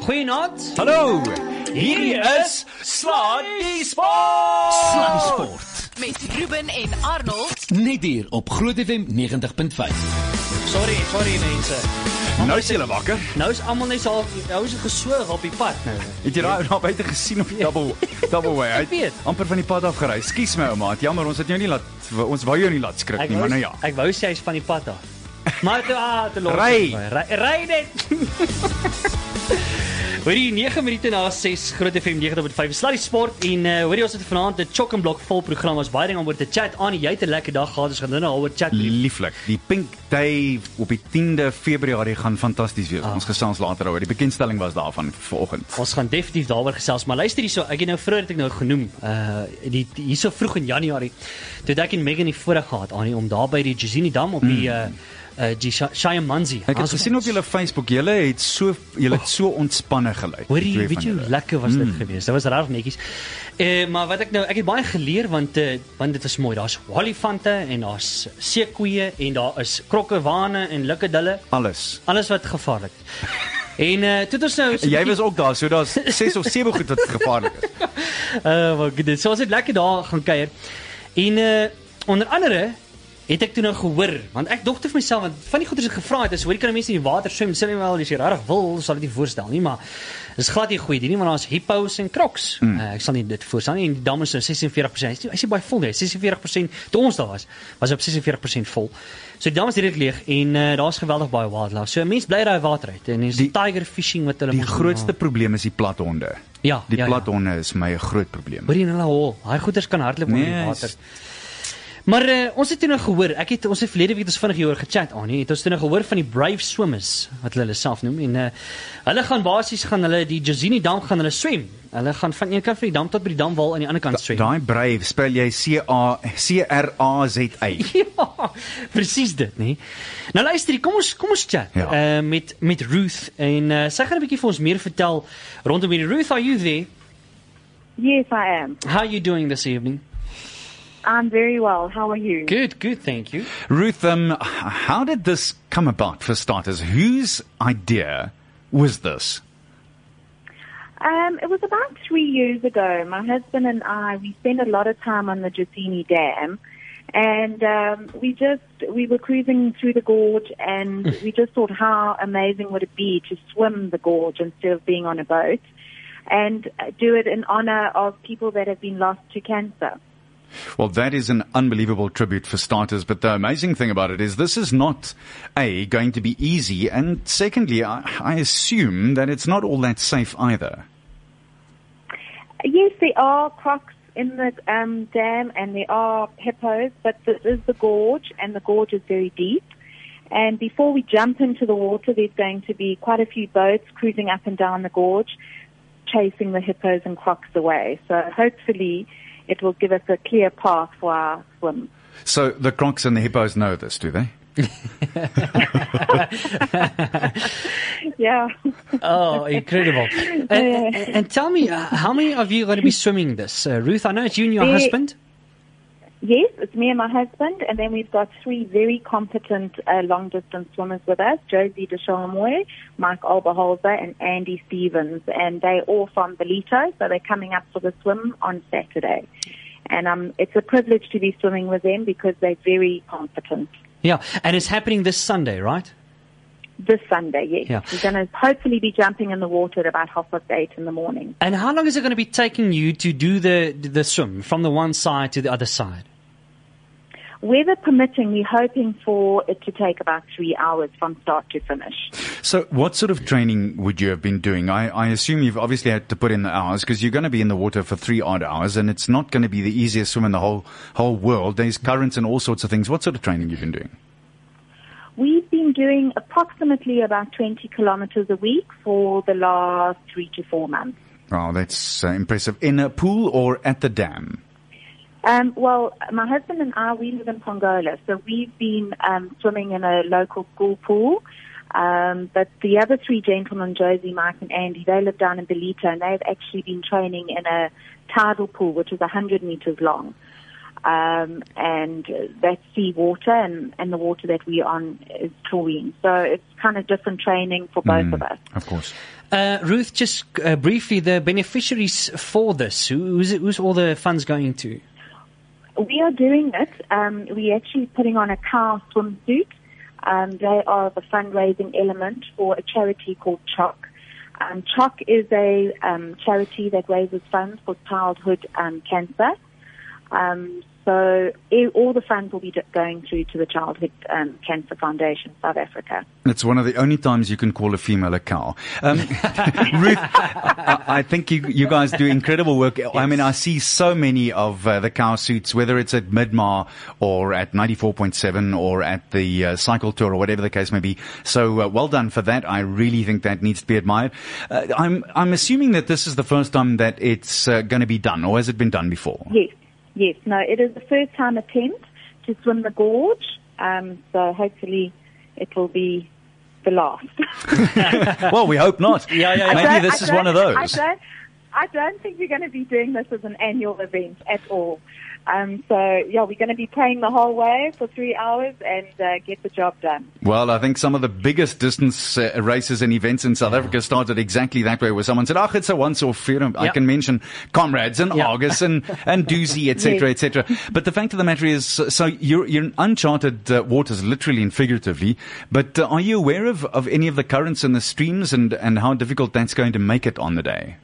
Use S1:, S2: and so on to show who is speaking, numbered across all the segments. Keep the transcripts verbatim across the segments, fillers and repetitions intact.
S1: Goeienaand.
S2: Hallo, hierdie is Sluddy Sport.
S1: Sluddy Sport.
S3: Met Ruben en Arnold.
S1: Net hier op Groot F M negentig punt vyf.
S4: Sorry, sorry mense.
S2: Nou is julle wakker.
S4: Nou is almal net so, nou is dit gesoog op die pad nou.
S2: Het jy daar nou buite gesien op die double double way? Hy
S4: Ek weet.
S2: het amper van die pad af gery. Skus my ouma, het jammer ons het jou nie laat ons wou jou nie laat skrik
S4: Ek
S2: nie, maar
S4: wou,
S2: nou ja.
S4: ek wou sê hy's van die pad af. Maar toe ah, te los.
S2: Ry.
S4: Ry, ry net. Hoorie, nege minute na ses, Groot F M negentig punt vyf, Sluddy Sport, en uh, hoorie, ons het vanaand 'n chock and block vol program, ons baie ding om oor te chat. Annie, jy het 'n lekker dag gehad, ons gaan nou nou oor chat.
S2: Lieflik. Die Pink Day op die tiende Februarie gaan fantasties wees.
S4: Ah.
S2: Ons gesels later oor. Die bekendstelling was daarvan vanoggend.
S4: Ons gaan definitief daaroor gesels, maar luister hierso, ek het nou vroeër het ek nou genoem, uh die, die hierso vroeg in Januarie, toe het ek en Megan die voorreg gehad, Annie, om daar by die Jesini Dam op die uh uh die Shayamanzi.
S2: Ek het gesien op julle Facebook, julle het so julle het so ontspanne gelyk.
S4: Hoorie,
S2: die twee
S4: weet
S2: van
S4: jy hoe
S2: julle.
S4: lekker was dit geweest? Dit was regtig netjies. Eh uh, maar wat ek nou, ek het baie geleer want uh, want dit was mooi. Daar's olifante en daar's seekoeie en daar is krokkewane en likkedulle,
S2: Alles.
S4: alles wat gevaarlik is. En uh, toe het ons nou so
S2: Jy was ook daar, so daar's ses of sewe goed wat gevaarlik is.
S4: Uh, maar dit so ons het lekker daar gaan kuier. En uh, onder andere het ek toe nou gehoor, want ek dogter vir myself, want van die goeders het gevra het, is hoor jy kan mense in die water swem, sê nie wel, as jy regtig wil, sal dit nie voorstel nie, maar dis glad nie goeie, nie, want daar's hippos en kroks. Mm. Uh, ek sal nie dit voorstel nie, en die dam is nou ses en veertig persent, hy is nie baie vol nie, ses en veertig persent, toe ons daar was, was op ses en veertig persent vol. So die dam is direk leeg, en uh, daar's geweldig baie wildlife, so 'n mens bly daai water uit, en dis
S2: Die-
S4: tiger fishing wat hulle
S2: Die
S4: moet
S2: grootste
S4: doen.
S2: probleem is die plathonde.
S4: Ja,
S2: Die
S4: ja, ja.
S2: plathonde is my 'n groot probleem.
S4: Hoor jy in hulle hol, daai goeters kan hardloop onder die
S2: Nee,
S4: water.
S2: is-
S4: Maar uh, ons het toe nou gehoor, ek het ons het verlede week het ons vinnig hieroor gechat aan, het ons toe nou gehoor van die brave swimmers wat hulle hulle self noem, en uh, hulle gaan basies gaan hulle die Jesini Dam gaan hulle swem. Hulle gaan van een kant van die dam tot by die damwal aan die ander kant swem.
S2: Daai brave spel jy C A C R A Z Y.
S4: Ja, presies dit, nê. Nou luister, hier, kom ons kom ons chat
S2: Ja.
S4: uh, met met Ruth, en uh, sy gaan 'n bietjie vir ons meer vertel rondom hierdie. Ruth, are you there?
S5: Yes, I am.
S4: How are you doing this evening?
S5: I'm very well. How are you?
S4: Good, good, thank you.
S2: Ruth, um, how did this come about for starters? Whose idea was this?
S5: Um, it was about three years ago. My husband and I, we spent a lot of time on the Jesini Dam, and um, we just we were cruising through the gorge, and we just thought, how amazing would it be to swim the gorge instead of being on a boat, and do it in honor of people that have been lost to cancer.
S2: Well, that is an unbelievable tribute for starters, but the amazing thing about it is this is not, A, going to be easy, and secondly, I, I assume that it's not all that safe either.
S5: Yes, there are crocs in the um, dam, and there are hippos, but this is the gorge, and the gorge is very deep. And before we jump into the water, there's going to be quite a few boats cruising up and down the gorge, chasing the hippos and crocs away. So hopefully it will give us a clear path for our swim.
S2: So the crocs and the hippos know this, do they?
S5: Yeah.
S4: Oh, incredible. And, and, and tell me, uh, how many of you are going to be swimming this? Uh, Ruth, I know it's you and your
S5: Me.
S4: husband.
S5: Yes, it's me and my husband, and then we've got three very competent uh, long-distance swimmers with us, Josie Deshamoy, Mike Alberholzer, and Andy Stevens, and they're all from Belito, so they're coming up for the swim on Saturday. And um, it's a privilege to be swimming with them because they're very competent.
S4: Yeah, and it's happening this Sunday, right?
S5: This Sunday, yes.
S4: Yeah.
S5: We're going to hopefully be jumping in the water at about half past eight in the morning.
S4: And how long is it going to be taking you to do the the swim from the one side to the other side?
S5: Weather permitting, we're hoping for it to take about three hours from start to finish.
S2: So what sort of training would you have been doing? I, I assume you've obviously had to put in the hours because you're going to be in the water for three odd hours and it's not going to be the easiest swim in the whole whole world. There's currents and all sorts of things. What sort of training have you been doing?
S5: We've been doing approximately about twenty kilometers a week for the last three to four months.
S2: Oh, that's uh, impressive. In a pool or at the dam?
S5: Um, well, my husband and I, we live in Pongola, so we've been um, swimming in a local school pool. Um, but the other three gentlemen, Josie, Mike, and Andy, they live down in Belito, and they've actually been training in a tidal pool, which is one hundred meters long. Um, and that's sea water, and, and the water that we're on is chlorine. So it's kind of different training for both
S2: Mm,
S5: of us.
S2: Of course.
S4: Uh, Ruth, just uh, briefly, the beneficiaries for this, who's, who's all the funds going to?
S5: We are doing it. Um, we're actually putting on a cow swimsuit. Um, they are the fundraising element for a charity called CHOC. Um, CHOC is a um, charity that raises funds for childhood um, cancer. Um, so e- all the funds will be d- going through to the Childhood um, Cancer Foundation, South Africa.
S2: It's one of the only times you can call a female a cow. Um, Ruth, I, I think you, you guys do incredible work. I mean, I see so many of uh, the cow suits, whether it's at Midmar or at ninety-four point seven or at the uh, cycle tour or whatever the case may be. So uh, well done for that. I really think that needs to be admired. Uh, I'm, I'm assuming that this is the first time that it's uh, going to be done, or has it been done before?
S5: Yes, yes. No, it is the first time attempt to swim the gorge. Um, so hopefully it will be the last.
S2: Well, we hope not.
S4: Yeah, yeah, yeah.
S2: Maybe
S5: don't-
S2: this
S5: I
S2: is one of
S5: don't- I
S2: those.
S5: don't, I don't think we're going to be doing this as an annual event at all. Um, so, yeah, we're going to be playing the whole way for three hours and uh, get the job done.
S2: Well, I think some of the biggest distance uh, races and events in South Africa started exactly that way, where someone said, "Oh, it's a once-off." You know, I
S4: Yeah.
S2: can mention Comrades and
S4: Yeah.
S2: Argus and and Doozy, et cetera, et cetera. But the fact of the matter is, so you're you're in uncharted uh, waters, literally and figuratively. But uh, are you aware of of any of the currents and the streams and and how difficult that's going to make it on the day?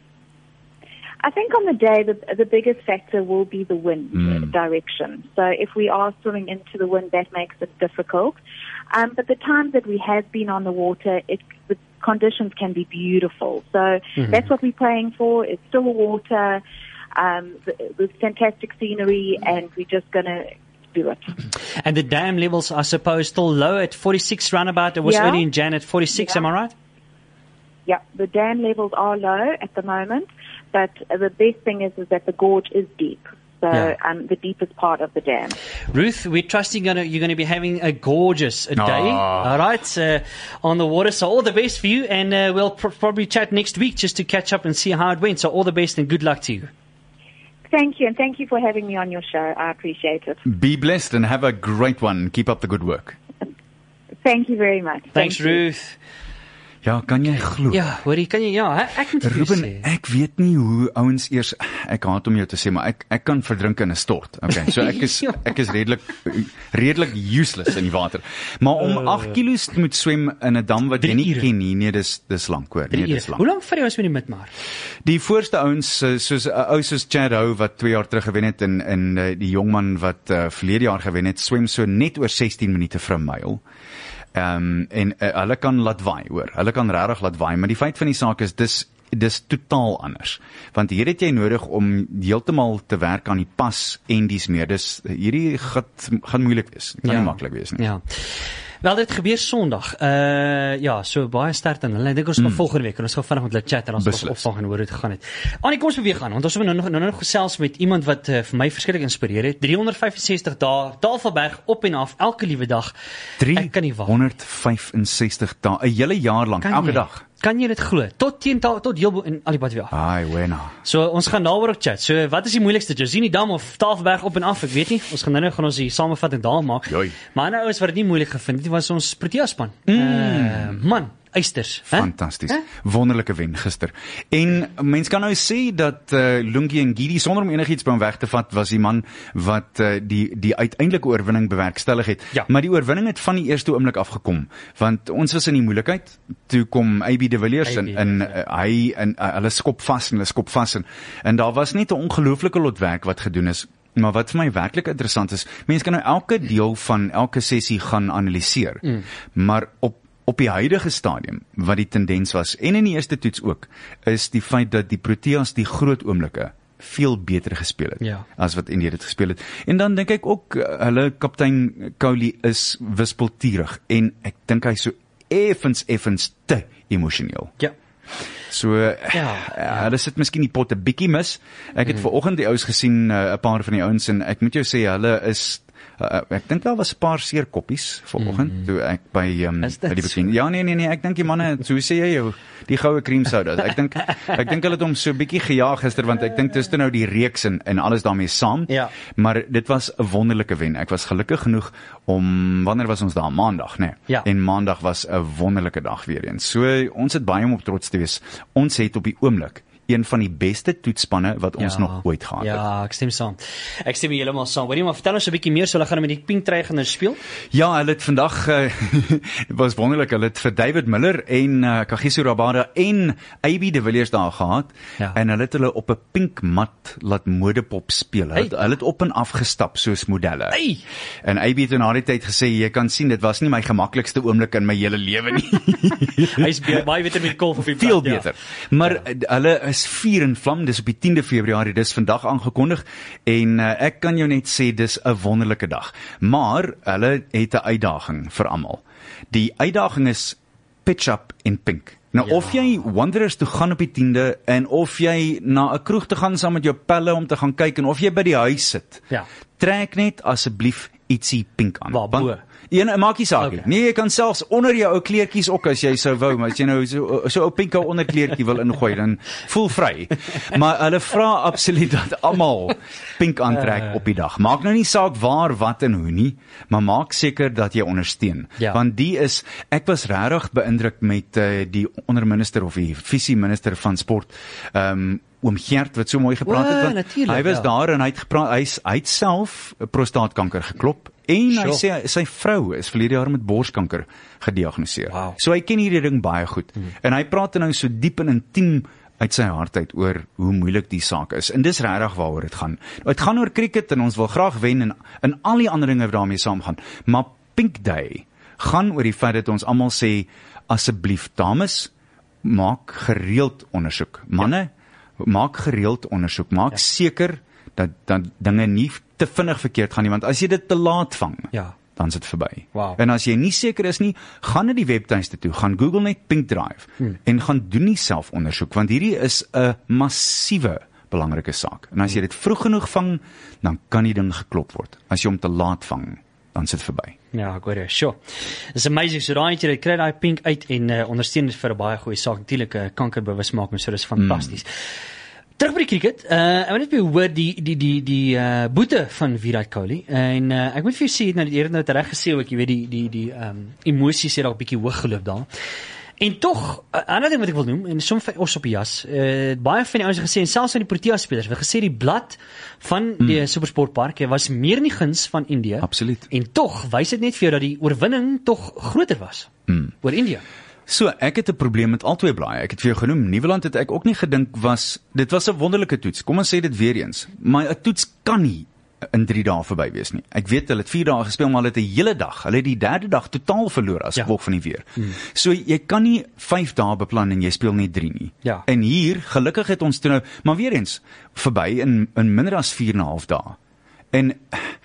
S5: I think on the day, the, the biggest factor will be the wind
S2: Mm.
S5: direction. So if we are swimming into the wind, that makes it difficult. Um, but the times that we have been on the water, it, the conditions can be beautiful. So that's what we're praying for. It's still water, um, with fantastic scenery, and we're just going to do it.
S4: And the dam levels, I suppose, still low at forty-six roundabout. It was
S5: Yeah.
S4: early in Jan at forty-six,
S5: Yeah.
S4: am I right?
S5: Yeah, the dam levels are low at the moment, but the best thing is, is that the gorge is deep. So
S4: Yeah.
S5: um, the deepest part of the dam.
S4: Ruth, we're trusting gonna, you're going to be having a gorgeous a day,
S2: Ah.
S4: all right, uh, on the water. So all the best for you, and uh, we'll pr- probably chat next week just to catch up and see how it went. So all the best and good luck to you.
S5: Thank you, and thank you for having me on your show. I appreciate it.
S2: Be blessed and have a great one. Keep up the good work.
S5: Thank you very much.
S4: Thanks,
S5: Thank you.
S4: Ruth.
S2: Ja, kan jy glo?
S4: Ja, hoorie, kan jy, ja, ek moet vir jou
S2: Ruben,
S4: sê.
S2: ek weet nie hoe ouens eers, ek haat om jou te sê, maar ek ek kan verdrink in 'n stort. Okay, so ek is ek is redelik redelik useless in die water. Maar om agt kilos te moet swem in 'n dam wat jy
S4: Drie
S2: nie
S4: ure.
S2: ken nie, nee, dis dis lank hoor. Nee,
S4: Drie
S2: dis
S4: ure.
S2: lank.
S4: Hoe lank vat jy ons met die midmaar?
S2: Die voorste ouens eh, soos 'n ou soos Chad Howe wat twee jaar terug gewen het en en eh, die jongman wat uh, verlede jaar gewen het, swem so net oor sestien minute vir 'n myl. Ehm um, en uh, hulle kan laat waai, hoor. Hulle kan regtig laat waai, maar die feit van die saak is dis dis totaal anders. Want hier het jy nodig om heeltemal te werk aan die pas en dies meer. Dis hierdie gaan gaan moeilik wees. Kan
S4: Ja.
S2: nie maklik wees nie.
S4: Ja. Wel, dit gebeur Sondag. Uh ja, so baie sterk aan hulle. Ek dink ons gaan mm. volgende week en ons gaan vinnig met hulle chat en ons
S2: Beslis.
S4: gaan opvang en hoor hoe dit gegaan het. Annie, kom ons beweeg aan, want ons het nou nog nou nog gesels met iemand wat uh, vir my verskriklik inspireer het. drie honderd vyf en sestig dae, Tafelberg op en af elke liewe dag. Ek kan nie wag.
S2: driehonderd vyf en sestig dae, 'n hele jaar lank,
S4: Kan
S2: elke
S4: jy?
S2: dag.
S4: Kan jy dit glo? Tot teen ta- tot heel bo in al die pad weer af.
S2: Ai, wena.
S4: So ons gaan daaroor ook chat. So wat is die moeilikste? Josini Dam of Tafelberg op en af? Ek weet nie. Ons gaan nou nou gaan ons die samevatting daar maak.
S2: Joi.
S4: Maar nou ouens wat dit nie moeilik gevind het, was ons Protea span. Mm. Uh, man, eisters, hè?
S2: Fantasties.
S4: Hè?
S2: Wonderlike wen gister. En mens kan nou sê dat uh, Lungi en Gidi, sonder om enigiets by hom weg te vat, was die man wat uh, die die uiteindelike oorwinning bewerkstellig het.
S4: Ja.
S2: Maar die oorwinning het van die eerste oomblik afgekom, want ons was in die moeilikheid. Toe kom A B de Villiers en,
S4: A B de
S2: en uh, hy en uh, hulle skop vas en hulle skop vas en, en daar was net 'n ongelooflike lot werk wat gedoen is. Maar wat vir my werklik interessant is, mense kan nou elke deel van elke sessie gaan analiseer. Mm. Maar op op die huidige stadium, wat die tendens was, en in die eerste toets ook, is die feit dat die Proteas die groot oomblikke veel beter gespeel het,
S4: Ja.
S2: as wat Indië dit gespeel het. En dan dink ek ook, uh, hulle kaptein Cowley is wispelturig, en ek dink hy so effens, effens te emosioneel.
S4: Ja.
S2: So, ja,
S4: Ja,
S2: ja. hulle sit miskien die pot 'n bietjie mis. Ek het mm. vanoggend die ouens gesien, 'n uh, paar van die ouens, en ek moet jou sê, hulle is uh, ek dink daar was 'n paar seer koppies vanoggend mm. toe ek by um,
S4: Is dit
S2: by die bekend. Ja nee nee nee, ek dink die manne, so sê jy jou die goue cream soda. Ek dink ek dink hulle het hom so 'n bietjie gejaag gister want ek dink dis toe nou die reeks en, en alles daarmee saam.
S4: Ja.
S2: Maar dit was 'n wonderlike wen. Ek was gelukkig genoeg om wanneer was ons daar maandag, nê? Nee.
S4: Ja.
S2: En maandag was 'n wonderlike dag weer eens. So ons het baie om op trots te wees. Ons het op die oomblik een van die beste toetsspanne wat ons
S4: Ja.
S2: nog ooit gehad het.
S4: Ja, ek stem saam. Ek stem heeltemal saam. Hoorie, maar vertel ons 'n bietjie meer, so hulle gaan met die pink trui gaan nou speel.
S2: Ja, hulle het vandag uh, dit was wonderlik. Hulle het vir David Miller en uh, Kagiso Rabada en A B de Villiers daar gehad
S4: Ja.
S2: en hulle het hulle op 'n pink mat laat modepop speel. Hulle,
S4: Hey.
S2: het, hulle het op en af gestap soos modelle.
S4: Hey.
S2: En A B het na die tyd gesê, jy kan sien dit was nie my gemaklikste oomblik in my hele lewe nie.
S4: Hy's baie baie beter met golf op die
S2: Veel
S4: pad,
S2: beter. Maar ja. hulle is vuur en vlam, dis op die tiende Februarie, dis vandag aangekondig en uh, ek kan jou net sê dis 'n wonderlike dag. Maar hulle het 'n uitdaging vir almal. Die uitdaging is pitch up en pink. Nou
S4: Ja.
S2: of jy Wanderers toe gaan op die tiende en of jy na 'n kroeg te gaan saam met jou pelle om te gaan kyk en of jy by die huis sit.
S4: Ja.
S2: Trek net asseblief ietsie pink aan.
S4: Waar, bo?
S2: Een, maak nie saak nie.
S4: Okay.
S2: Nee, jy kan selfs onder jou ou kleertjies ook as jy sou wou, maar as jy nou so so ou pinke onderkleertjie wil ingooi, dan voel vry. Maar hulle vra absoluut dat almal pink aantrek uh, op die dag. Maak nou nie saak waar, wat en hoe nie, maar maak seker dat jy ondersteun.
S4: Ja.
S2: Want die is, ek was regtig beïndruk met uh, die onderminister of die visieminister van sport, ehm um, oom Gert wat so mooi gepraat
S4: O,
S2: het. Want
S4: natuurlijk,
S2: hy was
S4: ja.
S2: daar en hy het gepraat, hy is, hy het self prostaatkanker geklop. En hy
S4: Sure.
S2: sê sy vrou is verlede jaar met borskanker gediagnoseer.
S4: Wow.
S2: So hy ken hierdie ding baie goed. Hmm. En hy praat nou so diep en intiem uit sy hart uit oor hoe moeilik die saak is. En dis regtig waaroor dit gaan. Dit gaan oor cricket en ons wil graag wen en, en al die ander dinge wat daarmee saamgaan. Maar Pink Day gaan oor die feit dat ons almal sê, asseblief dames, maak gereeld ondersoek. Manne, ja. maak gereeld ondersoek. Maak ja. seker dat dat dinge nie te vinnig verkeerd gaan nie, want as jy dit te laat vang,
S4: Ja.
S2: dan is dit verby.
S4: Wow.
S2: En as jy nie seker is nie, gaan na die webtuiste toe, gaan Google net Pink Drive hmm. en gaan doen nie self ondersoek, want hierdie is 'n massiewe belangrike saak. En as jy dit vroeg genoeg vang, dan kan die ding geklop word. As jy hom te laat vang, dan sit verby.
S4: Ja, ek hoor jou. Sure. It's amazing. So daai jy kry daai pink uit en uh, ondersteun dit vir 'n baie goeie saak. Natuurlik 'n uh, kankerbewusmaking, so dis fantasties. Mm. Terug by die cricket. Uh, ek wil net weer hoor die die die die uh, boete van Virat Kohli en uh, ek moet vir jou sê nou eerder nou reg gesê ook, jy weet die die die ehm um, emosies het dalk bietjie hoog geloop daar. En tog, 'n ander ding wat ek wil noem, en som vir ons op die jas, uh, baie van die ouens het gesê, en selfs van die Protea spelers, het gesê die blad van die mm. Supersportpark was meer in die guns van India.
S2: Absoluut.
S4: En tog wys dit net vir jou dat die oorwinning tog groter was mm. oor India.
S2: So, ek het 'n probleem met al twee blaaie. Ek het vir jou genoem, Nieuweland het ek ook nie gedink was, dit was 'n wonderlike toets. Kom ons sê dit weer eens. Maar 'n toets kan nie in drie dae verby wees nie. Ek weet hulle het vier dae gespeel, maar hulle het 'n hele dag. Hulle het die derde dag totaal verloor as
S4: Ja.
S2: gevolg van die weer. Hmm. So jy kan nie vyf dae beplan en jy speel net drie nie.
S4: Ja.
S2: En hier, gelukkig het ons toe nou, maar weer eens, verby in in minder as vier en 'n half dae. En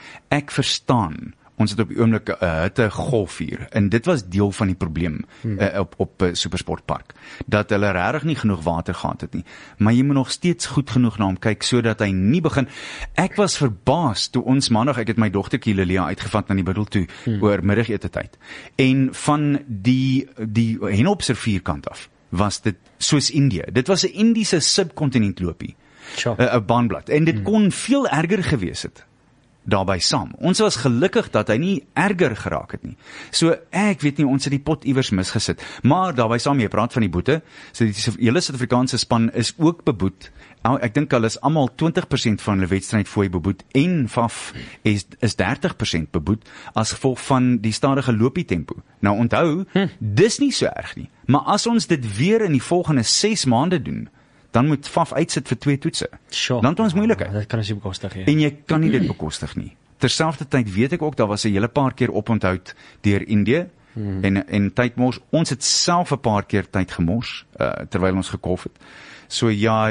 S2: ek verstaan, ons het op die oomblik 'n uh, hitte golf hier en dit was deel van die probleem hmm. uh, op op uh, Supersportpark, dat hulle regtig nie genoeg water gehad het nie, maar jy moet nog steeds goed genoeg na hom kyk sodat hy nie begin. Ek was verbaas toe ons maandag, ek het my dogtertjie Lilia uitgevat na die middel toe hmm. oor middagete tyd en van die die Henopser kant af was dit soos Indië. Dit was 'n Indiese subkontinent loopie, 'n sure. uh, baanblad en dit hmm. kon veel erger gewees het daarby saam. Ons was gelukkig dat hy nie erger geraak het nie. So ek weet nie, ons het die pot iewers misgesit. Maar daarby saam, jy praat van die boete, so die hele Suid-Afrikaanse span is ook beboet. Ek dink hulle is almal twintig persent van hulle wedstryd fooi beboet en V A F is is dertig persent beboet as gevolg van die stadige loopie tempo. Nou onthou, hm. dis nie so erg nie. Maar as ons dit weer in die volgende ses maande doen, dan moet V A F uitsit vir twee toetse.
S4: Sure.
S2: Dan het ons moeilikheid.
S4: Ja, dit kan ons nie bekostig nie.
S2: En jy kan nie dit bekostig nie. Terselfdertyd weet ek ook, daar was 'n hele paar keer oponthoud deur Indië hmm. en en tydmors. Ons het self 'n paar keer tyd gemors uh, terwyl ons gekolf het. So ja,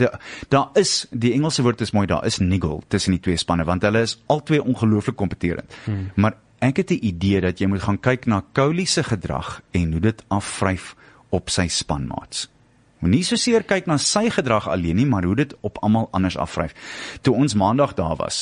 S2: daar is, die Engelse woord is mooi, daar is niggle tussen die twee spanne, want hulle is albei ongelooflik kompeterend. Hmm. Maar ek het 'n idee dat jy moet gaan kyk na Kohli se gedrag en hoe dit afvryf op sy spanmaats. Nie soseer kyk na sy gedrag alleen nie, maar hoe dit op almal anders afvryf. Toe ons maandag daar was,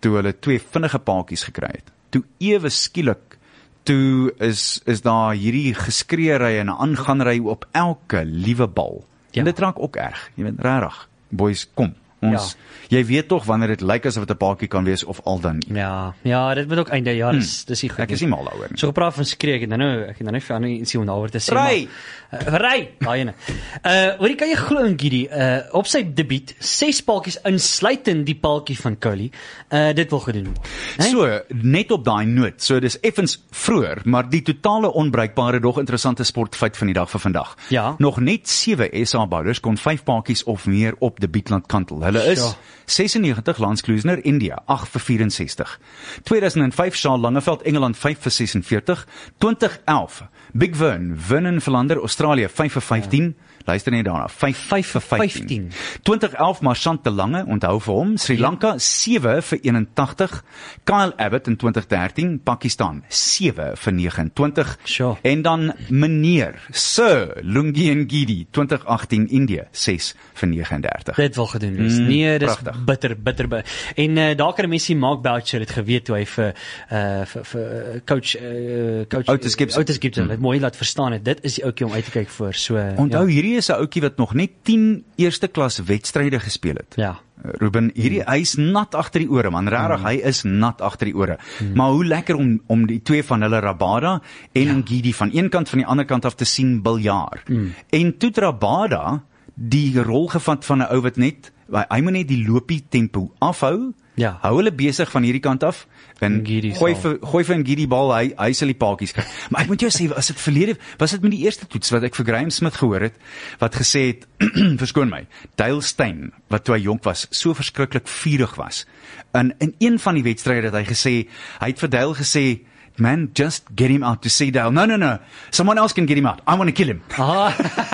S2: toe hulle twee vinnige paadjies gekry het. Toe ewe skielik, toe is, is daar hierdie geskreery en 'n aangaanry op elke liewe bal. Ja. En dit raak ook erg, jy weet, rarig. Boys, kom. Ons, ja. Jy weet toch wanneer dit lyk asof dit 'n paadjie kan wees of al dan nie.
S4: Ja, ja, dit moet ook einde jaar is, dis nie goed.
S2: Ek is nie mal daaroor nie.
S4: So gepraat van skree, ek het nou nou, ek het nou net vir ander ietsie om daaroor te sê.
S2: Ry!
S4: Uh, ry! Daai ene. Uh, hoorie, kan jy glo in Gidi, uh, op sy debuut, ses paadjies insluitend die paadjie van Coley, uh, dit wil gedoen word. Hey?
S2: So, net op daai noot, so dis effens vroeër, maar die totale onbruikbare, dog interessante sportfeit van die dag vir vandag.
S4: Ja.
S2: Nog net sewe S A-bouders kon vyf paadjies of meer op debuutland kantel. Hulle is
S4: Ja.
S2: sesennegentig Lance Klusener, India, agt vir vyf vyf ses. tweeduisend vyf Charles Langeveld, Engeland, vyf vir ses veertig. twintig elf Big Vern, Vernon Philander, Australië, vyf vir vyftien. Ja. Luister net daarna, vyf vir vyftien. twintig elf Marchant de Lange, onthou vir hom, Sri Lanka, ja. sewe vir eenentagtig. Kyle Abbott in twintig dertien, Pakistan, sewe vir nege en twintig.
S4: Sure.
S2: En dan meneer Sir Lungi Ngidi, twintig agtien, India, ses vir nege en dertig.
S4: Dit wil gedoen wees.
S2: Mm,
S4: nee, dis
S2: prachtig.
S4: bitter, bitter, bitter. En uh, daar kan 'n mens sien, Mark Boucher het geweet toe hy vir, uh, vir, vir coach, uh, coach
S2: Otis Gibson,
S4: Otis Gibson het mooi laat verstaan het, dit is die ouetjie om uit te kyk voor. So,
S2: Onthou,
S4: ja.
S2: hierdie is 'n ouetjie wat nog net tien eerste klas wedstryde gespeel het.
S4: Ja.
S2: Ruben, hierdie, hy is nat agter die ore, man, rarig, mm. hy is nat agter die ore. Mm. Maar hoe lekker om, om die twee van hulle, Rabada en ja. Ngidi, van een kant van die ander kant af te sien biljaar. Mm. En toe Rabada die rol gevat van 'n ou wat net, hy moet net die lopie tempo afhou, ja. hou hulle besig van hierdie kant af, en gooi vir, gooi vir Ngidi bal, hy, hy sal die paadjies kry. Maar ek moet jou sê, as dit verlede, was dit met die eerste toets, wat ek vir Graham Smith gehoor het, wat gesê het, verskoon my, Dale Steyn, wat toe hy jonk was, so verskriklik vurig was. En in een van die wedstryde het hy gesê, hy het vir Dale gesê, man, just get him out to see Dale. No, no, no. Someone else can get him out. I want to kill him.
S4: Ah,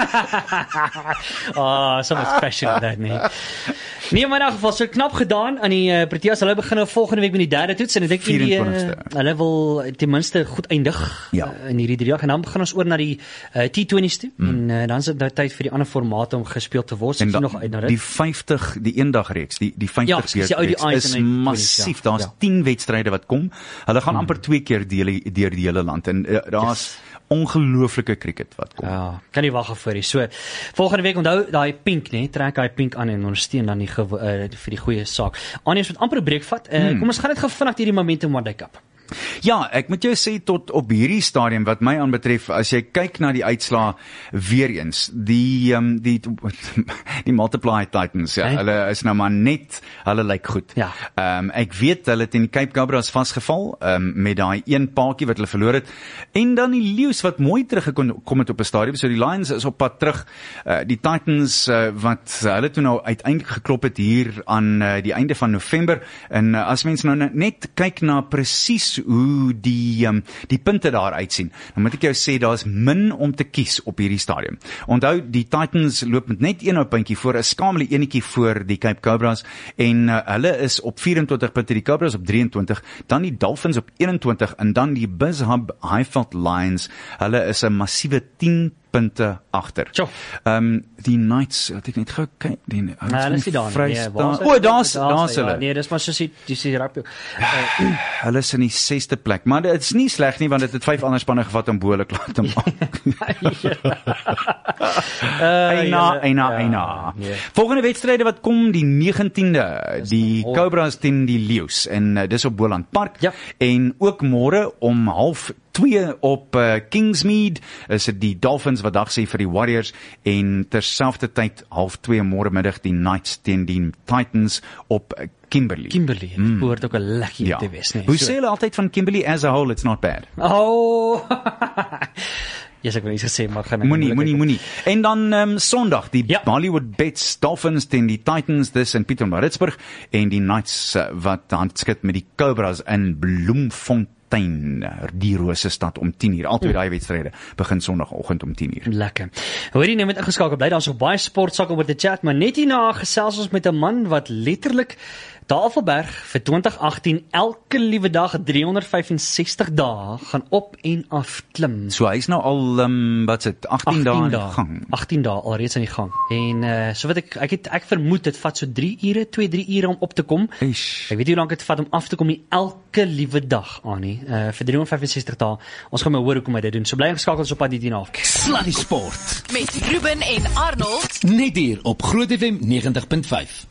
S4: oh, so much passion in that, nee. Nee, maar in elk geval, so knap gedaan aan die uh, Proteas. Hulle begin nou volgende week met die derde toets, en ek dink die, uh, hulle wil ten minste goed eindig
S2: ja.
S4: uh, in hierdie drie dag, en dan begin ons oor na die uh, T twinties toe, mm. en uh, dan is dit nou tyd vir die ander formate om gespeel te word, so
S2: en da,
S4: nog uit na dit.
S2: Die vyftig, die eendag-reeks, die, die vyftig
S4: ja,
S2: reeks is massief, ja. Daar's ja. tien wedstryde wat kom, hulle gaan mm. amper twee keer deur die, die hele land, en uh, daar's yes. ongelooflike cricket wat kom.
S4: Ja, kan nie wag vir die. So, volgende week onthou daai pink, nee, trek daai pink aan en ondersteun dan die uh, vir die goeie saak. Anies moet amper 'n breek vat. Uh, hmm. Kom ons gaan net gou vinnig hierdie momentum One Day Cup.
S2: Ja, ek moet jou sê, tot op hierdie stadium, wat my aanbetref, as jy kyk na die uitslaa, weer eens, die, um, die, die Multiply Titans, ja, hey. Hulle is nou maar net, hulle lyk goed.
S4: Ja.
S2: Um, ek weet, hulle het in die Cape Cobras vastgeval, um, met daai een paadjie wat hulle verloor het, en dan die Leeu's wat mooi teruggekom het op 'n stadium, so die Lions is op pad terug, uh, die Titans, uh, wat hulle toe nou uiteindelik geklop het hier aan uh, die einde van November, en uh, as mens nou net kyk na presies hoe die, um, die punte daar uitsien, dan moet ek jou sê, daar is min om te kies op hierdie stadium. Onthou, die Titans loop met net een puntjie voor, 'n skamele enetjie voor die Cape Cobras, en uh, hulle is op vyf-en-twintig punte, die Cobras op drie-en-twintig, dan die Dolphins op een-en-twintig, en dan die BizHub Highveld Lions, hulle is 'n massiewe tien punte agter. Um, die Knights, het ek net gou kyk, die
S4: nee, hulle is nie daar nie. Nee,
S2: o, daar's daar's hulle.
S4: Ja, nee, dis maar soos die die rugby.
S2: Uh, hulle is in die sesde plek, maar dit is nie sleg nie, want dit het vyf ander spanne gevat om bo hulle klaar te maak. Eina, eina, eina. Volgende wedstryde wat kom, die negentiende, die Cobras teen die Leeu's, en uh, dis op Boland Park,
S4: ja. En
S2: ook môre om half twee op uh, Kingsmead is dit die Dolphins wat dag sê vir die Warriors, en terselfde tyd half twee môre middag die Knights teen die Titans op uh, Kimberley.
S4: Kimberley, dit mm. behoort ook 'n lekker ja. te wees, nee.
S2: Hoe so. Sê hulle altyd van Kimberley as a whole, it's not bad.
S4: Oh. Yes, ek wil iets gesê, maar gaan ek
S2: Moenie, moenie, moenie. En dan um, Sondag, die
S4: ja.
S2: Hollywood Bets Dolphins teen die Titans, dis in Pietermaritzburg, en die Knights uh, wat handskit met die Cobras in Bloemfontein, die Rose stad om tien uur. Altyd daai wedstryde begin Sondagoggend om tien uur.
S4: Lekker. Hoorie, nou met ingeskakel bly, daar's nog baie sport sake oor te chat, maar net hierna gesels ons met 'n man wat letterlik Tafelberg vir twintig agtien elke liewe dag driehonderdvyfensestig dae gaan op en af klim.
S2: So hy's nou al um, wat se agtien dae aan die gang.
S4: agtien dae alreeds aan die gang. En uh, so wat ek ek het ek vermoed dit vat so drie ure, twee drie ure om op te kom.
S2: Eish.
S4: Ek weet nie hoe lank dit vat om af te kom nie elke liewe dag aan nie. Uh, vir driehonderdvyfensestig dae. Ons gaan maar hoor hoekom hy dit doen. So bly ingeskakel op Pad hierna af.
S1: Sluddy Sport.
S3: Met Ruben en Arnold.
S1: Net hier op Groot F M negentig punt vyf.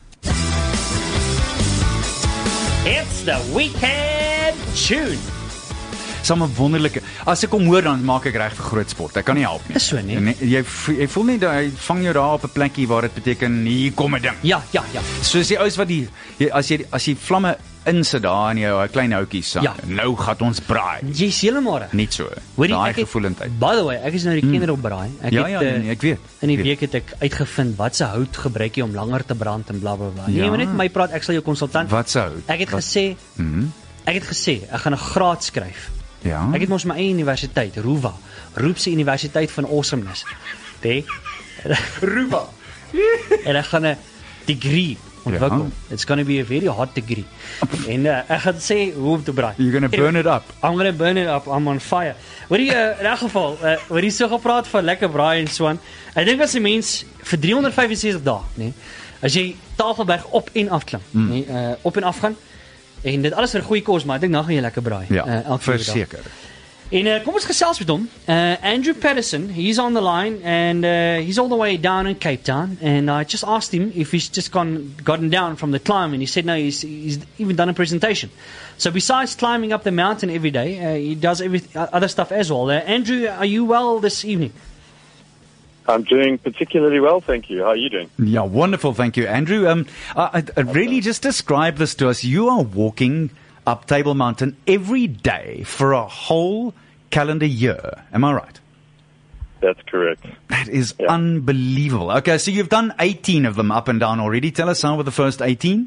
S4: It's the weekend tune.
S2: Somme wonderlike. As ek hom hoor dan maak ek reg vir groot sport. Ek kan nie help nie.
S4: Is so nie.
S2: En jy jy voel net hy vang jou daar op 'n plekkie waar dit beteken hier kom 'n ding.
S4: Ja, ja, ja.
S2: Soos die ouens wat die jy, as jy as jy vlamme insit daar in jou klein houtjies,
S4: Ja.
S2: nou gaan ons braai.
S4: Jy's heeltemal reg.
S2: Niet so.
S4: Hoorie,
S2: Daai
S4: ek het-
S2: gevoelendheid.
S4: By the way, ek is nou die kenner op braai. Ek
S2: Ja,
S4: het
S2: ja,
S4: eh,
S2: nee, ek weet.
S4: in die
S2: Ek weet.
S4: week het ek uitgevind wat se hout gebruik jy om langer te brand en bla bla bla. Nee,
S2: Ja.
S4: maar net met my praat, ek sal jou konsultant.
S2: Wat se hout?
S4: Ek het
S2: Wat-
S4: gesê, ek het gesê ek gaan 'n graad skryf.
S2: Ja.
S4: Ek het mos my eie universiteit, Ruwa, Roepse Universiteit van Awesomeness. Nee. Ruwa. En ek gaan 'n degree ontwikkel.
S2: Ja.
S4: It's going to be a very hot degree. En uh, ek gaan sê hoe om te braai.
S2: You're going to burn it up.
S4: I'm going to burn it up. I'm on fire. Hoor jy uh, in elk geval, uh, hoor jy so gepraat van lekker braai en so aan. Ek dink as 'n mens vir driehonderdvyfensestig dae, nê, as jy Tafelberg op en af klim, mm. nê, uh, op en af gaan en dit alles vir 'n goeie kos, maar ek dink dan gaan jy lekker braai.
S2: Ja,
S4: uh, elke liewe dag.
S2: verseker.
S4: En uh, kom ons gesels met hom. Uh, Andrew Patterson, he's on the line and uh, he's all the way down in Cape Town. And I just asked him if he's just gone gotten down from the climb, and he said no, he's, he's even done a presentation. So besides climbing up the mountain every day, uh, he does every, uh, other stuff as well. Uh, Andrew, are you well this evening?
S6: I'm doing particularly well, thank you. How are you doing?
S2: Yeah, wonderful. Thank you, Andrew. Um, I, I really just describe this to us. You are walking up Table Mountain every day for a whole calendar year. Am I right?
S6: That's correct.
S2: That is
S6: Yeah.
S2: unbelievable. Okay, so you've done eighteen of them up and down already. Tell us how were the first eighteen?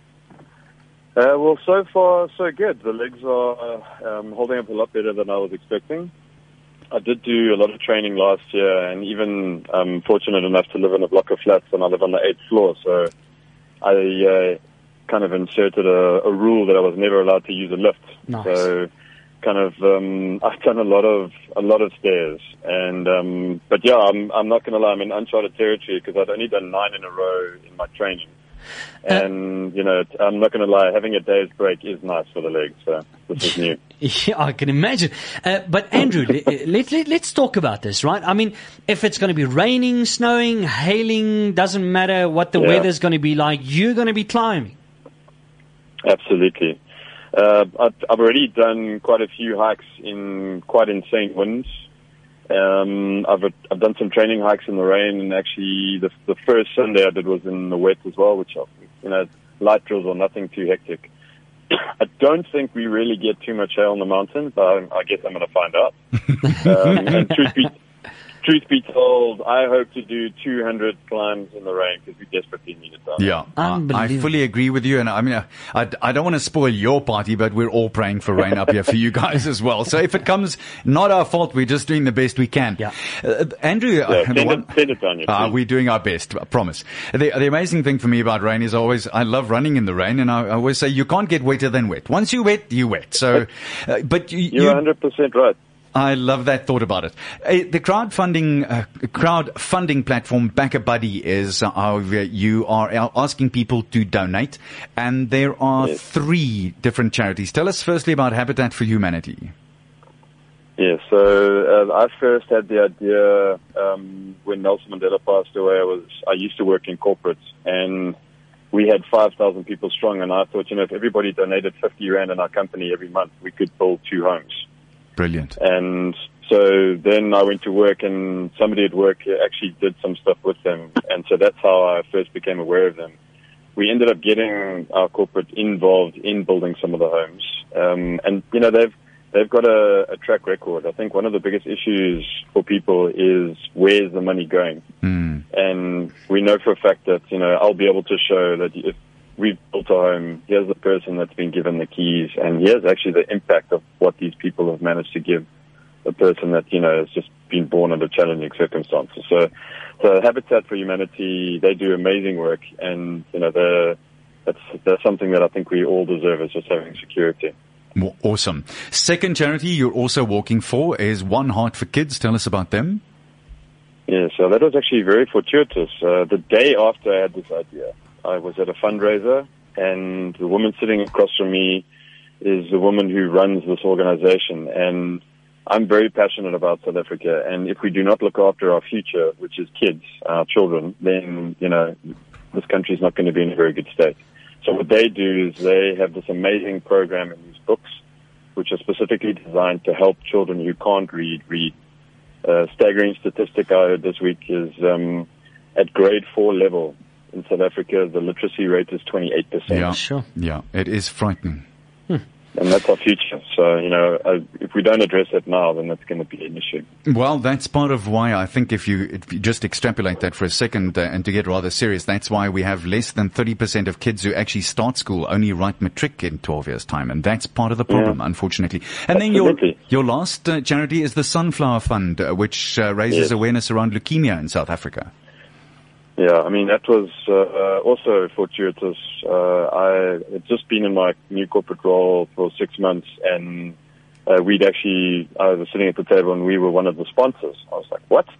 S6: Uh, well, so far, so good. The legs are um, holding up a lot better than I was expecting. I did do a lot of training last year, and even I'm fortunate enough to live in a block of flats, and I live on the eighth floor, so I uh, kind of inserted a, a rule that I was never allowed to use a lift.
S4: Nice.
S6: So kind of um, I've done a lot of a lot of stairs, and um, but yeah, I'm I'm not going to lie, I'm in uncharted territory because I'd only done nine in a row in my training. And, you know, I'm not going to lie, having a day's break is nice for the legs, so this is new.
S4: Yeah, I can imagine. Uh, but Andrew, let, let, let, let's talk about this, right? I mean, if it's going to be raining, snowing, hailing, doesn't matter what the
S6: Yeah.
S4: weather's going to be like, you're going to be climbing.
S6: Absolutely. Uh, I've, I've already done quite a few hikes in quite insane winds. Um, I've I've done some training hikes in the rain, and actually the the first Sunday I did was in the wet as well, which, you know, light drills or nothing too hectic. I don't think we really get too much hail on the mountain, but I, I guess I'm going to find out. um, and truth be truth be told, I hope to do two hundred climbs in the rain because we desperately need it done.
S2: Yeah, I, I
S4: Unbelievable.
S2: fully agree with you. And I mean, I, I, I don't want to spoil your party, but we're all praying for rain up here for you guys as well. So if it comes, not our fault. We're just doing the best we can.
S4: Yeah.
S2: Uh, Andrew,
S6: Yeah,
S2: uh,
S6: send,
S2: the one,
S6: it, send it down here,
S2: uh,
S6: please.
S2: we're doing our best, I promise. The, the amazing thing for me about rain is always, I love running in the rain, and I, I always say you can't get wetter than wet. Once you wet, you wet. So, uh, but you,
S6: You're
S2: you,
S6: one hundred percent right.
S2: I love that thought about it. Uh, the crowdfunding uh, crowdfunding platform Back a Buddy is uh, how you are asking people to donate, and there are
S6: Yes.
S2: three different charities. Tell us firstly about Habitat for Humanity.
S6: Yeah, so uh, I first had the idea um, when Nelson Mandela passed away. I was I used to work in corporate, and we had five thousand people strong. And I thought, you know, if everybody donated fifty rand in our company every month, we could build two homes.
S2: Brilliant.
S6: And so then I went to work, and somebody at work actually did some stuff with them, and so that's how I first became aware of them. We ended up getting our corporate involved in building some of the homes, um, and you know they've they've got a, a track record. I think one of the biggest issues for people is where's the money going,
S2: Mm.
S6: and we know for a fact that you know I'll be able to show that if we've built a home, here's the person that's been given the keys, and here's actually the impact of what these people have managed to give the person that, you know, has just been born under challenging circumstances. So, so Habitat for Humanity, they do amazing work, and, you know, the, that's that's something that I think we all deserve, is just having security.
S2: Awesome. Second charity you're also walking for is One Heart for Kids. Tell us about them.
S6: Yeah, so that was actually very fortuitous. Uh, the day after I had this idea, I was at a fundraiser, and the woman sitting across from me is the woman who runs this organization. And I'm very passionate about South Africa, and if we do not look after our future, which is kids, our children, then, you know, this country is not going to be in a very good state. So what they do is they have this amazing program in these books, which are specifically designed to help children who can't read, read. Uh, staggering statistic I heard this week is um, at grade four level in South Africa, the literacy rate is twenty-eight percent.
S2: Yeah,
S4: Sure.
S2: Yeah, it is frightening.
S6: And that's our future. So, you know, uh, if we don't address it now, then that's going to be an issue.
S2: Well, that's part of why I think if you, if you just extrapolate that for a second uh, and to get rather serious, that's why we have less than thirty percent of kids who actually start school only write matric in twelve years' time. And that's part of the problem,
S6: Yeah.
S2: unfortunately. And then your,
S6: Absolutely.
S2: your last uh, charity is the Sunflower Fund, uh, which uh, raises
S6: Yes.
S2: awareness around leukemia in South Africa.
S6: Yeah, I mean, that was uh, uh, also fortuitous. Uh, I had just been in my new corporate role for six months, and uh, we'd actually, I was sitting at the table, and we were one of the sponsors. I was like, what?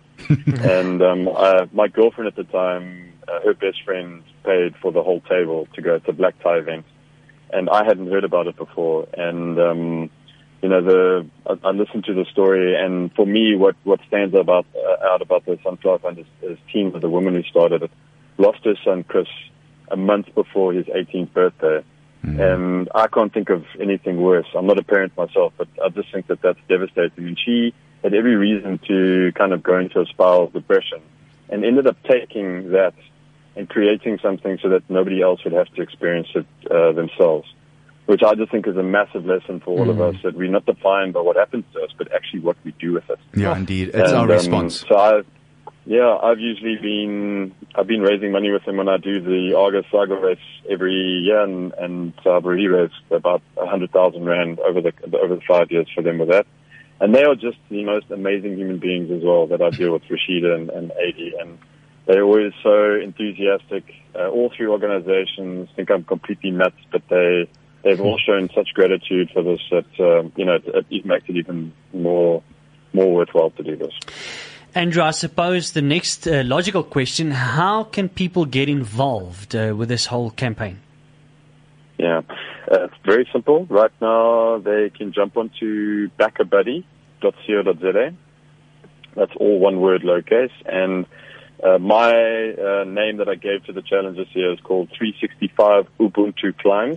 S6: and um, I, my girlfriend at the time, uh, her best friend paid for the whole table to go to the black tie event, and I hadn't heard about it before. And um, you know, the I, I listened to the story, and for me, what what stands about uh, out about the Sunflower Fund is, is team of the woman who started it lost her son Chris a month before his eighteenth birthday, mm. and I can't think of anything worse. I'm not a parent myself, but I just think that that's devastating. And she had every reason to kind of go into a spiral of depression, and ended up taking that and creating something so that nobody else would have to experience it uh, themselves. Which I just think is a massive lesson for all mm. of us, that we're not defined by what happens to us, but actually what we do with it.
S2: Yeah, indeed. It's
S6: and,
S2: our
S6: um,
S2: response.
S6: So I've, yeah, I've usually been, I've been raising money with them when I do the Argus Saga race every year, and, and so I've already raised about a hundred thousand rand over the, over the five years for them with that. And they are just the most amazing human beings as well that I deal with, Rashida and, and Adi, and they're always so enthusiastic. Uh, all three organizations think I'm completely nuts, but they, They've all shown such gratitude for this that, um, you know, it, it makes it even more more worthwhile to do this.
S4: Andrew, I suppose the next uh, logical question, how can people get involved uh, with this whole campaign?
S6: Yeah, uh, it's very simple. Right now, they can jump onto back a buddy dot co dot za. That's all one word, lowercase. And uh, my uh, name that I gave to the challenge this year is called three sixty-five Ubuntu Climbs.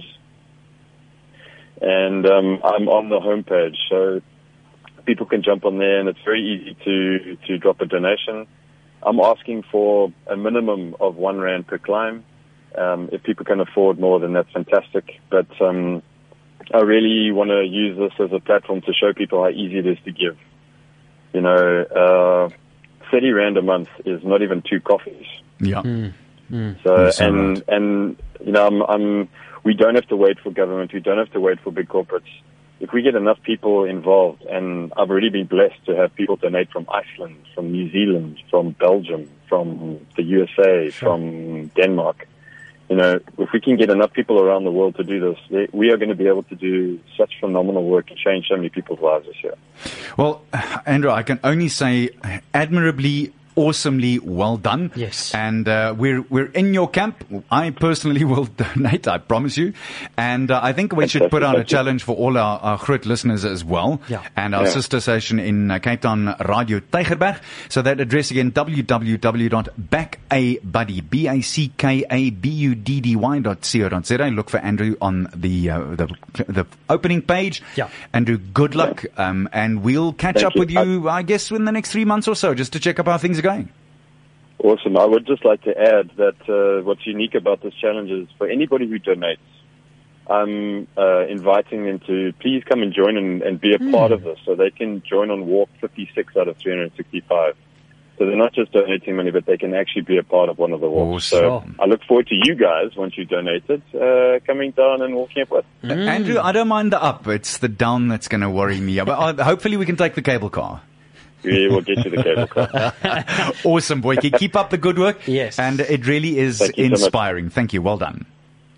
S6: And um, I'm on the homepage, so people can jump on there, and it's very easy to, to drop a donation. I'm asking for a minimum of one rand per climb. Um, if people can afford more, then that's fantastic. But um, I really want to use this as a platform to show people how easy it is to give. You know, uh, thirty rand a month is not even two coffees.
S2: Yeah.
S4: Mm. Mm.
S6: So,
S2: so
S6: and,
S2: right.
S6: and, you know, I'm, I'm, we don't have to wait for government. We don't have to wait for big corporates. If we get enough people involved, and I've already been blessed to have people donate from Iceland, from New Zealand, from Belgium, from the U S A,
S4: Sure.
S6: from Denmark. You know, if we can get enough people around the world to do this, we are going to be able to do such phenomenal work and change so many people's lives this year.
S2: Well, Andrew, I can only say admirably, awesomely well done.
S4: Yes.
S2: And uh, we're we're in your camp. I personally will donate, I promise you. And uh, I think we should put out a challenge for all our, our Groot listeners as well.
S4: Yeah.
S2: And our
S6: Yeah.
S2: sister station in uh, Cape Town, Radio Tygerberg. So that address again, w w w dot back a buddy, B A C K A B U D D Y dot co dot za. Look for Andrew on the, uh, the, the opening page.
S4: Yeah.
S2: Andrew, good luck. Um, and we'll catch
S6: Thank
S2: up
S6: you.
S2: with you, I guess, in the next three months or so, just to check up how things are going.
S6: Awesome. I would just like to add that uh, what's unique about this challenge is for anybody who donates, I'm uh, inviting them to please come and join and, and be a
S4: Mm.
S6: part of this, so they can join on walk fifty-six out of three hundred sixty-five. So they're not just donating money, but they can actually be a part of one of the walks.
S2: Awesome.
S6: So I look forward to you guys, once you donated, uh, coming down and walking up with.
S2: Uh, Andrew, I don't mind the up. It's the down that's going to worry me. But uh, hopefully we can take the cable car.
S6: We will get you the cable car.
S2: Awesome, boy. Keep up the good work.
S4: Yes.
S2: And it really is
S6: Thank you so much.
S2: inspiring. Thank you. Well done.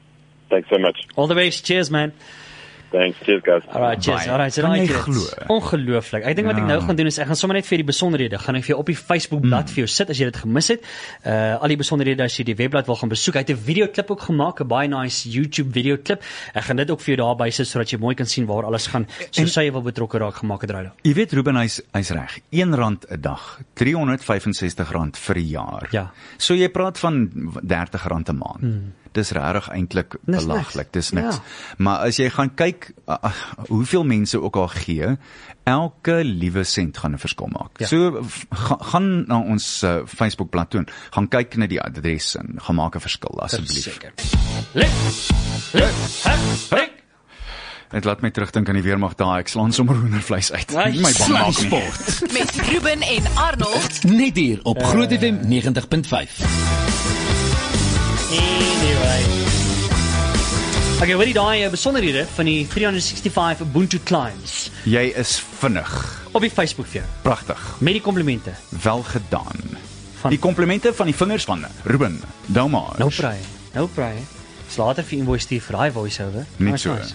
S6: Thanks so much.
S4: All the best. Cheers, man.
S6: Thanks. Cheers, guys.
S4: Alright, cheers.
S2: Baie.
S4: Alright, so
S2: Kan
S4: daai
S2: jy
S4: keer
S2: glo?
S4: ongelooflik. Ek dink wat ek
S2: Ja.
S4: nou gaan doen is ek gaan sommer net vir die besonderhede, gaan ek vir jou op die Facebook bladsy vir jou sit as jy dit gemis het. Uh al die besonderhede as jy die webblad wil gaan besoek. Hy het 'n videoklip ook gemaak, 'n baie nice YouTube videoklip. Ek gaan dit ook vir jou daarby sit sodat jy mooi kan sien waar alles gaan. So sê jy wil betrokke raak gemaak het raai.
S2: Jy weet Ruben, hy's hy's reg. een rand 'n dag, driehonderdvyfensestig rand vir 'n jaar.
S4: Ja.
S2: So jy praat van dertig rand 'n maand. Hmm. Dis regtig eintlik
S4: Dis
S2: belaglik.
S4: niks.
S2: Dis niks.
S4: Ja.
S2: Maar as jy gaan kyk uh, uh, hoeveel mense ook al gee, elke liewe sent gaan 'n verskil maak.
S4: Ja.
S2: So f- ga, gaan na ons uh, Facebookblad toe, gaan kyk na die adres en gaan maak 'n verskil asseblief.
S4: Verseker. Lik. Lik. Lik.
S2: Dit laat my terugdink aan die weermag daai, ek slaan sommer hoendervleis uit.
S4: Nice.
S2: Nie my bang
S1: Sluddy
S2: maak nie.
S1: Sport.
S3: Met Ruben en Arnold.
S1: Net hier op Groot F M negentig punt vyf.
S4: Anyway. Okay, wat die daai uh, besonderhede van die three sixty-five Ubuntu clients
S2: Jy is vinnig.
S4: op die Facebook vir jou.
S2: Pragtig.
S4: Met die komplimente.
S2: Wel gedaan.
S4: Van-
S2: Die komplimente van die vingers van Ruben Delmar.
S4: Nou praai. Nou praai. Dis later vir invoice stuur vir daai voice-over.
S2: Net
S4: Nice,
S2: so.
S4: nice.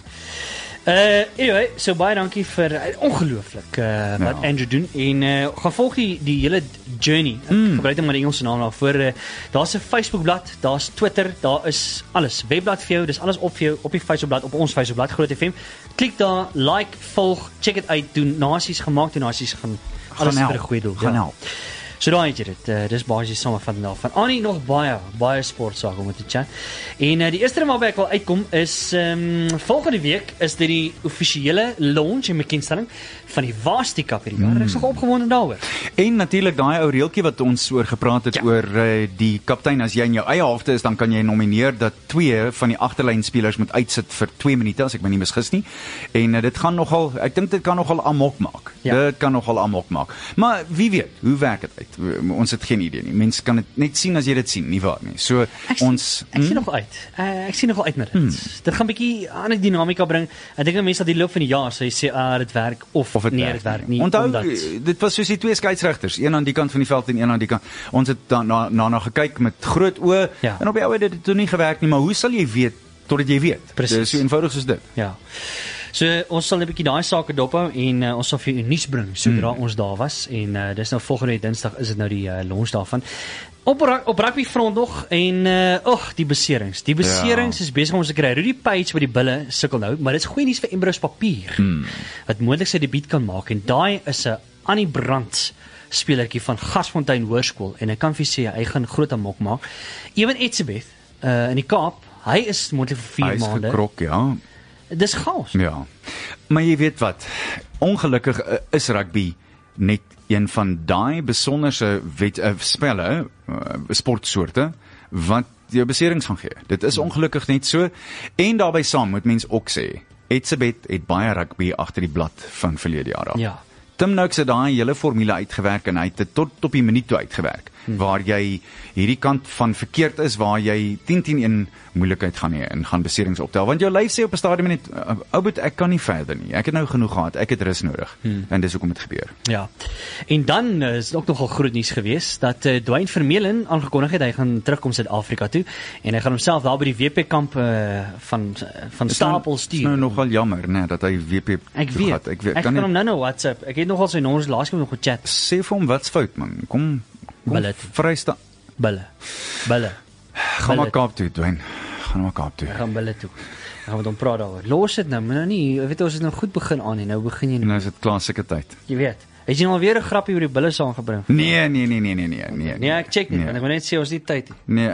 S4: Uh anyway, so baie dankie vir uh, ongelooflik uh wat
S2: Ja.
S4: Andrew doen en uh gaan volg die die hele journey. Ek mm. gebruik net maar die Engelse naam daarvoor. Uh, daar's 'n Facebookblad, daar's Twitter, daar is alles. Webblad vir jou, dis alles op vir jou op die Facebookblad, op ons Facebookblad Groot F M. Klik daar, like, volg, check dit uit, doen nasies gemaak, doen nasies gaan alles
S2: Gaan
S4: vir 'n
S2: help.
S4: goeie doel.
S2: Gaan help.
S4: So daai het jy dit. Uh, dis basies samevatting daarvan. Annie nog baie baie sportsake om te chat. En uh, die eerste ding waarby ek wil uitkom is ehm um, volgende week is dit die offisiële launch en bekendstelling van die Varsity Cup hierdie jaar. Mm. Ek is nog opgewonde daaroor.
S2: En natuurlik daai ou reeltjie wat ons oor gepraat het
S4: Ja.
S2: oor uh, die kaptein, as jy in jou eie halfte is, dan kan jy nomineer dat twee van die agterlynspelers moet uitsit vir twee minute as ek my nie misgis nie. En uh, dit gaan nogal, ek dink dit kan nogal amok maak.
S4: Ja.
S2: Dit kan nogal amok maak. Maar wie weet, hoe werk dit uit? Ons het geen idee nie. Mense kan dit net sien as jy dit sien, nie waar nie. So
S4: Ek sien,
S2: ons
S4: ek sien nog uit. Uh, ek sien nog uit met dit. Hmm. Dit gaan 'n bietjie ander dinamika bring. Ek dink mense dat die loop van die jaar sê sê ah dit werk of,
S2: Of het
S4: nee,
S2: werk
S4: dit werk
S2: nie.
S4: nie.
S2: Onthou,
S4: omdat
S2: dit was soos die twee skeieregters, een aan die kant van die veld en een aan die kant. Ons het daarna na, na gekyk met groot oë
S4: Ja.
S2: en op die ou het dit toe nie gewerk nie, maar hoe sal jy weet totdat jy weet?
S4: Presies.
S2: Dis so eenvoudig soos dit.
S4: Ja. So ons sal 'n bietjie daai sake dophou en uh, ons sal vir u nuus bring sodra mm. ons daar was en uh, dis nou volgende Dinsdag is dit nou die uh, launch daarvan. Op op rugby front nog en uh ag die beserings. Die beserings ja. is besig om ons te kry. Rudy Page by die bulle sukkel nou, maar dit is goeie nuus vir Embrose Papier. Mm. Wat moontlik sy debuut kan maak en daai is 'n Annie Brandt spelertjie van Gasfontein Hoërskool en ek kan vir sê hy gaan groot amok maak. Ewen Etzebeth uh in die Kaap, hy is moontlik vir vier
S2: Hy is
S4: maande.
S2: gekrok, ja.
S4: Dis chaos.
S2: Ja. Maar jy weet wat? Ongelukkig uh, is rugby net een van daai besonderse wet uh, spelle, uh, sportsoorte wat jou beserings gaan gee. Dit is ongelukkig net so en daarbey saam moet mens ook sê, Etzebeth het baie rugby agter die blad van verlede jaar af.
S4: Ja.
S2: Tim Noakes het daai hele formule uitgewerk en hy het dit tot op die minuut toe uitgewerk. Hmm. Waar jy hierdie kant van verkeerd is, waar jy tien teen een moeilikheid gaan hê en gaan beserings optel. Want jou lyf sê op 'n stadium net, ou boet, ek kan nie verder nie. Ek het nou genoeg gehad. Ek het rus nodig. Hmm. En dis hoekom dit gebeur.
S4: Ja. En dan uh, is dit ook nogal groot nuus gewees dat uh, Dwayne Vermeulen aangekondig het hy gaan terugkom Suid-Afrika toe en hy gaan homself daar by die W P kamp uh, van uh, van Stapel stuur.
S2: Dit is nou nogal jammer, né, dat hy W P
S4: Ek
S2: toe
S4: weet.
S2: gaat. Ek weet.
S4: Ek kan
S2: nie,
S4: hom nou nou WhatsApp. Ek het nogal sy nommers laas keer nog gechat.
S2: sê vir hom wat's fout man. Kom kom
S4: Bille toe.
S2: vrysta.
S4: Bulle. Bulle.
S2: Gaan maar Kaap toe, Dwayne. Gaan maar Kaap toe.
S4: Ek gaan bulle toe. Ek gaan met hom praat daaroor. Los dit nou, maar nou nie. Jy weet ons het nou goed begin aan en nou begin jy
S2: En
S4: nou.
S2: nou is dit klaar seker tyd.
S4: Jy weet. Het jy nou alweer 'n grappie oor die bulle saamgebring?
S2: Nee, nee, nee, nee, nee, nee, nee.
S4: Nee, ek check nie,
S2: Nee.
S4: want ek wil net sê ons het nie tyd nie.
S2: Nee.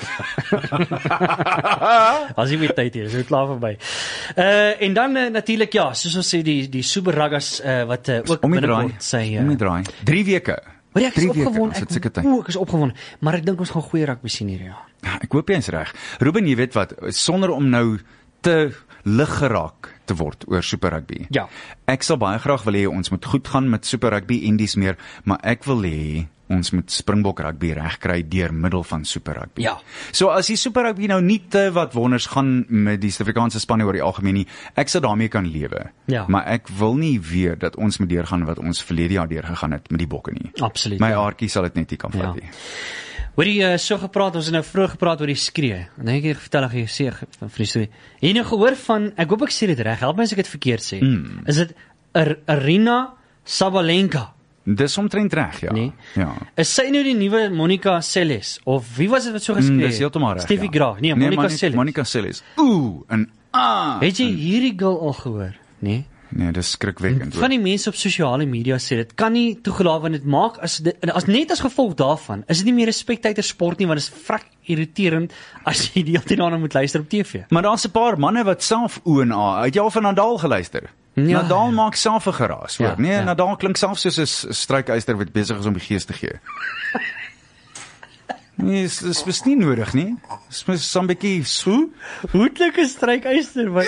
S4: As jy weet tyd hier, is dit klaar verby. Uh en dan uh, natuurlik ja, soos ons sê die die Super Ruggas uh, wat uh, ook
S2: Om die draai.
S4: binnekort sy
S2: Om die
S4: uh,
S2: draai. drie weke.
S4: Maar ek is
S2: Drie weke,
S4: opgewonde.
S2: as dit
S4: Ek,
S2: seker tyd.
S4: o, ek is opgewonde, maar ek dink ons gaan goeie rugby sien hierdie jaar.
S2: Ek hoop jy is reg. Ruben, jy weet wat, sonder om nou te lig geraak te word oor Super Rugby.
S4: Ja.
S2: Ek sal baie graag wil hê ons moet goed gaan met Super Rugby en dis meer, maar ek wil hê ons moet Springbok Rugby regkry deur middel van Super Rugby.
S4: Ja.
S2: So as die Super Rugby nou nie te wat wonders gaan met die Suid-Afrikaanse spanne oor die algemeen nie, ek sal daarmee kan lewe.
S4: Ja.
S2: Maar ek wil nie weer dat ons moet deurgaan wat ons verlede jaar deurgegaan het met die bokke nie.
S4: Absoluut.
S2: My
S4: ja.
S2: aardjie sal dit net nie kan vat
S4: Ja.
S2: nie.
S4: Hoor jy uh, so gepraat, ons het nou vroeg gepraat oor die skree. En dan ek het vertel ek jy sê van die storie. Jy het nou gehoor van, ek hoop ek sê dit reg, help my as ek dit verkeerd sê. Mm. Is dit Ar Arina Sabalenka?
S2: Dis omtrent reg, ja.
S4: Nee.
S2: Ja.
S4: Is sy nou die nuwe Monica Seles? Of wie was dit wat so geskree
S2: Mm,
S4: het?
S2: dis heeltemal reg.
S4: Stevie
S2: ja.
S4: Graf. Nee, Monica
S2: Moni-
S4: Seles.
S2: Monica Seles. Ooh, en ah.
S4: Het jy hierdie girl al gehoor? Nee.
S2: Nee, dis skrikwekkend.
S4: Van die mense op sosiale media sê dit kan nie toegelaat word, dit maak as, dit, as net as gevolg daarvan is dit nie meer respek tyd sport nie, want dit is vrek irriterend as jy die hele tyd daarna moet luister op T V.
S2: Maar daar's 'n paar manne wat self O en A. Het jy al van Nadal geluister?
S4: Ja,
S2: Nadal
S4: ja.
S2: maak self 'n geraas, hoor.
S4: Ja,
S2: nee,
S4: ja.
S2: Nadal klink self soos 'n strykyster wat besig is om die gees te gee. Nee, dis dis mos nie nodig nie. Dis mos so 'n bietjie so.
S4: Hoetlike strykyster wat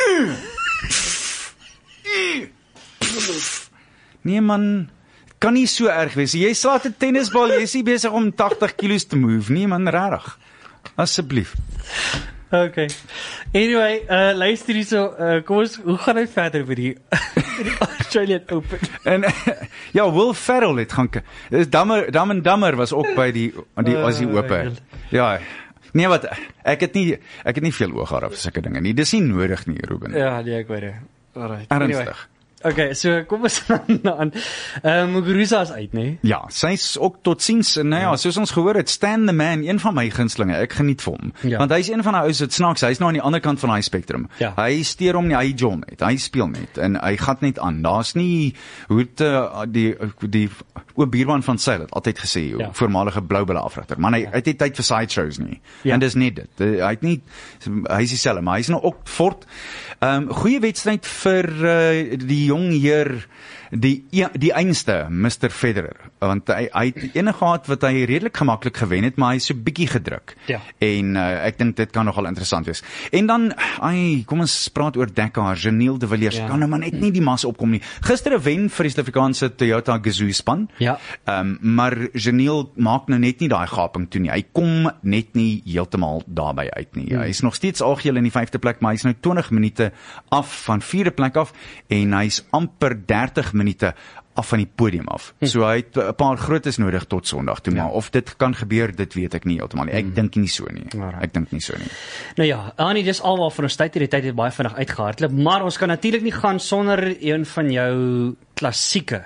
S2: Nee man, kan nie so erg wees. Jy slaat 'n tennisbal, jy is nie besig om tagtig kilos te move nie, man, regtig. Asseblief.
S4: Okay. Anyway, uh, luister hierso, uh, kom ons, hoe gaan dit verder met die, met die Australian Open?
S2: En ja, Will Ferrell het gaan kyk. Dammer, Dam en Dammer was ook by die die Aussie
S4: Uh,
S2: Open. Ja. Nee, wat ek het nie ek het nie veel oog gehad vir sulke dinge nie. Dis nie nodig nie, Ruben.
S4: Ja, nee, ek weet dit. Alright.
S2: Ernstig.
S4: Anyway. Okay, so kom ons aan aan. Ehm Muguruza is uit, né?
S2: Ja, sy's ook totsiens. Nou ja, soos ons gehoor het, Stan the Man, een van my gunstelinge. Ek geniet vir hom.
S4: Ja.
S2: Want hy's een van daai ouens wat snaaks, hy's nou aan die ander kant van daai spektrum.
S4: Ja.
S2: Hy steur hom nie, hy jol net. Hy speel net en hy gat net aan. Daar's nie hoe het, uh, die die oop buurman van sy het altyd gesê,
S4: Ja.
S2: voormalige Bloubulle afrigter. Man, hy hy het nie tyd vir sideshows nie.
S4: Ja.
S2: En dis net dit. Hy het nie hy's dieselfde, maar hy's nou ook fort. Ehm um, goeie wedstryd vir uh, die jong heer die die einste Mister Federer, want hy hy het enige gehad wat hy redelik gemaklik gewen het, maar hy is so bietjie gedruk.
S4: Ja.
S2: En uh, ek dink dit kan nogal interessant wees. En dan ai, kom ons praat oor Dakar. Janiel de Villiers
S4: Ja.
S2: kan nou maar net nie die mas opkom nie. Gister wen vir die Suid-Afrikaanse Toyota Gazoo span.
S4: Ja.
S2: Ehm um, maar Janiel maak nou net nie daai gaping toe nie. Hy kom net nie heeltemal daarby uit nie. Hmm. Hy is nog steeds algeheel in die vyfde plek, maar hy's nou twintig minute af van vierde plek af en hy's amper dertig minute af van die podium af. Hm. So hy het 'n paar grootes nodig tot Sondag toe, ja. Maar of dit kan gebeur, dit weet ek nie heeltemal nie. Ek hm. dink nie so nie.
S4: Alright.
S2: Ek dink nie so nie.
S4: Nou ja, Annie, dis alwaar van ons tyd hierdie tyd het baie vinnig uitgehardloop, maar ons kan natuurlik nie gaan sonder een van jou klassieke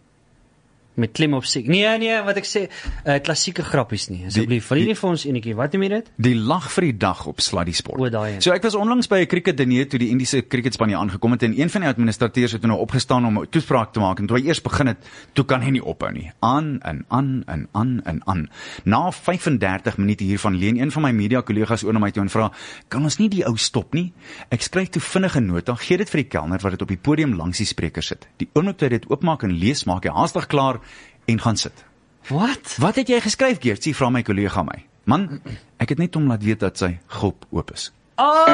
S4: met klem op seek. Nee, nee, wat ek sê, uh, klassieke grappies nie. Asseblief, wil jy nie vir ons enetjie, wat noem jy dit?
S2: Die lag vir die dag op Sluddy Sport.
S4: O, daai een.
S2: So ek was onlangs by 'n cricket diner toe die Indiese cricketspan hier aangekom het en een van die administrateurs het nou opgestaan om 'n toespraak te maak en toe hy eers begin het, toe kan hy nie ophou nie. Aan en aan en aan en aan. Na vyf-en-dertig minute hiervan leen een van my media kollegas oor na my toe en vra, "Kan ons nie die ou stop nie?" Ek skryf toe vinnig 'n nota, gee dit vir die kelner wat dit op die podium langs die spreker sit. Die oomblik toe hy dit oopmaak en lees, maak hy haastig klaar en gaan sit.
S4: Wat?
S2: Wat het jy geskryf, Geertsie? Vra my kollega my. Man, ek het net hom laat weet dat sy gop oop is.
S4: Ah!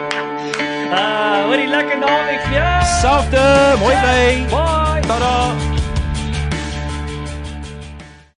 S4: Ah, wat 'n lekker naweek vir jou.
S2: Selfde, mooi bly.
S4: Bye.
S2: Tada.